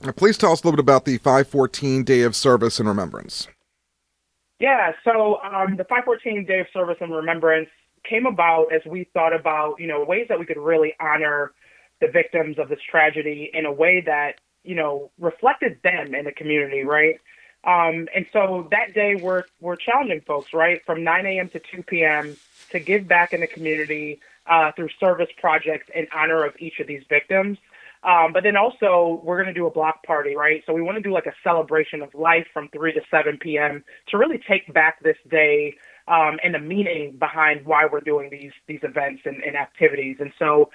Please tell us a little bit about the 514 Day of Service and Remembrance. Yeah, so the 514 Day of Service and Remembrance came about as we thought about, ways that we could really honor the victims of this tragedy in a way that, reflected them in the community, right? And so that day we're challenging folks, right, from 9 a.m. to 2 p.m. to give back in the community through service projects in honor of each of these victims. But then also we're going to do a block party, right? So we want to do like a celebration of life from 3 to 7 p.m. to really take back this day and the meaning behind why we're doing these events and activities. And so,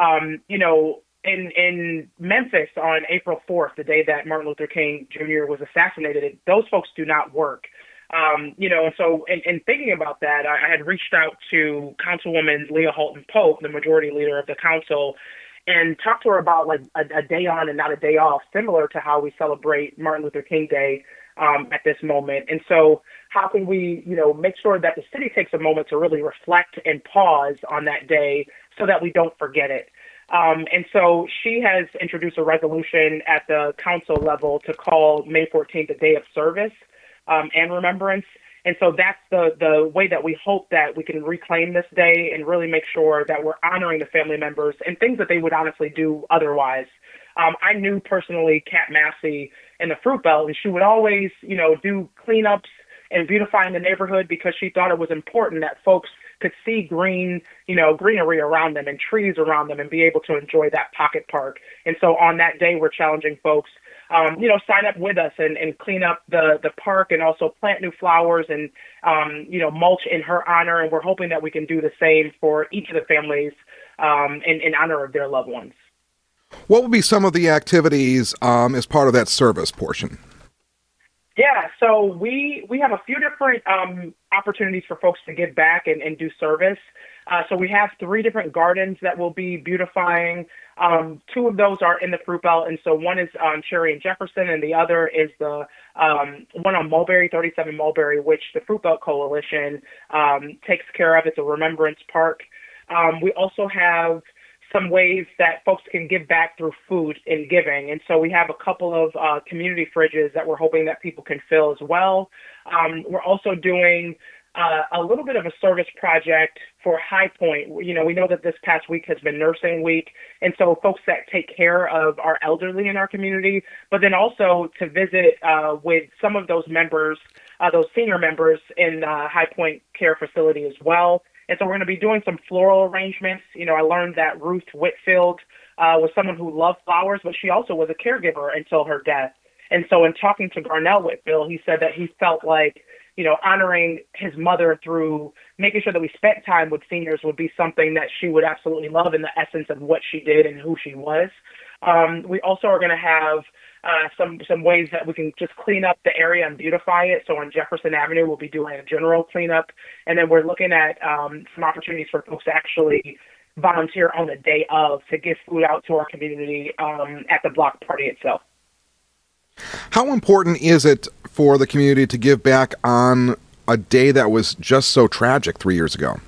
in Memphis on April 4th, the day that Martin Luther King Jr. was assassinated, those folks do not work. And so in thinking about that, I had reached out to Councilwoman Leah Halton Pope, the majority leader of the council, and talk to her about like a day on and not a day off, similar to how we celebrate Martin Luther King Day at this moment. And so how can we, make sure that the city takes a moment to really reflect and pause on that day so that we don't forget it? And so she has introduced a resolution at the council level to call May 14th a day of service and remembrance. And so that's the way that we hope that we can reclaim this day and really make sure that we're honoring the family members and things that they would honestly do otherwise. I knew personally Kat Massey in the Fruit Belt, and she would always, do cleanups and beautifying the neighborhood because she thought it was important that folks could see greenery around them and trees around them and be able to enjoy that pocket park. And so on that day, we're challenging folks sign up with us and clean up the park and also plant new flowers and, mulch in her honor. And we're hoping that we can do the same for each of the families in honor of their loved ones. What will be some of the activities as part of that service portion? Yeah, so we have a few different opportunities for folks to give back and do service. So we have 3 different gardens that we'll be beautifying. 2 of those are in the Fruit Belt, and so one is on Cherry and Jefferson, and the other is the one on Mulberry, 37 Mulberry, which the Fruit Belt Coalition takes care of. It's a remembrance park. We also have some ways that folks can give back through food and giving. And so we have a couple of community fridges that we're hoping that people can fill as well. We're also doing a little bit of a service project for High Point. We know that this past week has been Nursing Week, and so folks that take care of our elderly in our community, but then also to visit with some of those members, those senior members in High Point Care Facility as well. And so we're going to be doing some floral arrangements. I learned that Ruth Whitfield was someone who loved flowers, but she also was a caregiver until her death. And so in talking to Garnell Whitfield, he said that he felt like, honoring his mother through making sure that we spent time with seniors would be something that she would absolutely love in the essence of what she did and who she was. We also are going to have some ways that we can just clean up the area and beautify it. So on Jefferson Avenue, we'll be doing a general cleanup. And then we're looking at some opportunities for folks to actually volunteer on the day of to give food out to our community at the block party itself. How important is it for the community to give back on a day that was just so tragic 3 years ago?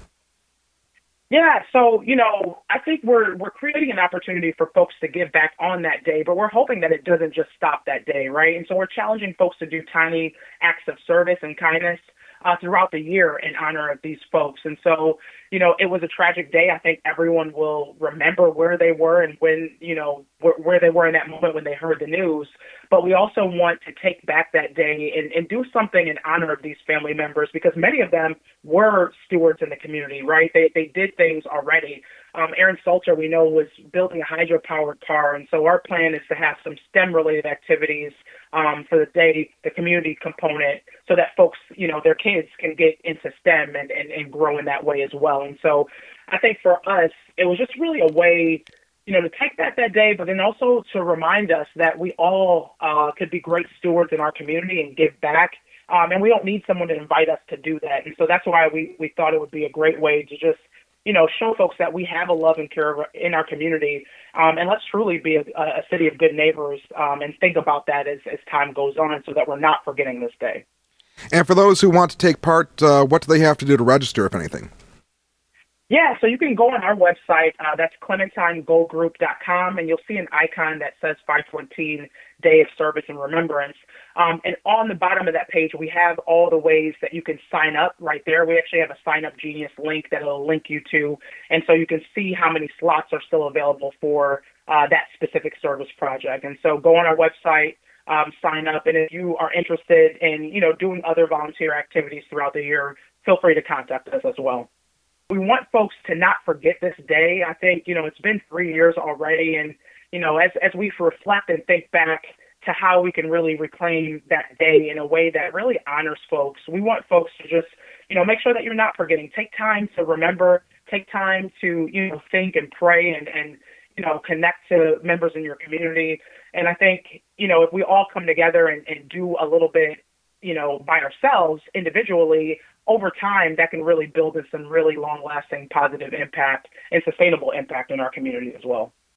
Yeah, so, I think we're creating an opportunity for folks to give back on that day, but we're hoping that it doesn't just stop that day, right? And so we're challenging folks to do tiny acts of service and kindness throughout the year in honor of these folks. And so, it was a tragic day. I think everyone will remember where they were and when, where they were in that moment when they heard the news. But we also want to take back that day and do something in honor of these family members because many of them were stewards in the community, right? They did things already. Aaron Salter, we know, was building a hydro-powered car. And so our plan is to have some STEM-related activities for the day, the community component, so that folks, their kids can get into STEM and grow in that way as well. And so I think for us, it was just really a way, to take back that day, but then also to remind us that we all could be great stewards in our community and give back. And we don't need someone to invite us to do that. And so that's why we thought it would be a great way to just, show folks that we have a love and care in our community. And let's truly be a city of good neighbors and think about that as time goes on so that we're not forgetting this day. And for those who want to take part, what do they have to do to register, if anything? Yeah, so you can go on our website. That's ClementineGoldGroup.com, and you'll see an icon that says 514 Day of Service and Remembrance. And on the bottom of that page, we have all the ways that you can sign up right there. We actually have a Sign Up Genius link that will link you to, and so you can see how many slots are still available for that specific service project. And so go on our website, sign up, and if you are interested in, doing other volunteer activities throughout the year, feel free to contact us as well. We want folks to not forget this day. I think, it's been 3 years already. And, as we reflect and think back to how we can really reclaim that day in a way that really honors folks, we want folks to just, make sure that you're not forgetting. Take time to remember, take time to, think and pray and connect to members in your community. And I think, if we all come together and do a little bit, by ourselves individually, over time, that can really build in some really long-lasting positive impact and sustainable impact in our community as well.